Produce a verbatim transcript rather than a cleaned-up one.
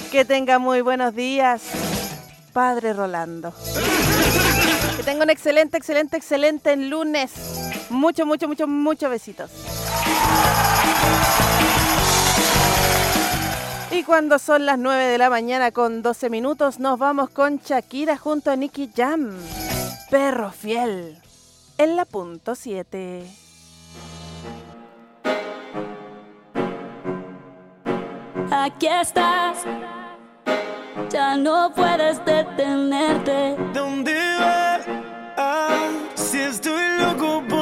Que tenga muy buenos días, Padre Rolando. Que tenga un excelente, excelente, excelente lunes. Mucho, mucho, mucho, muchos besitos. Y cuando son las nueve de la mañana con doce minutos, nos vamos con Shakira junto a Nicky Jam. Perro fiel. En la punto siete. Aquí estás, ya no puedes detenerte. ¿Dónde vas? Ah, si estoy loco por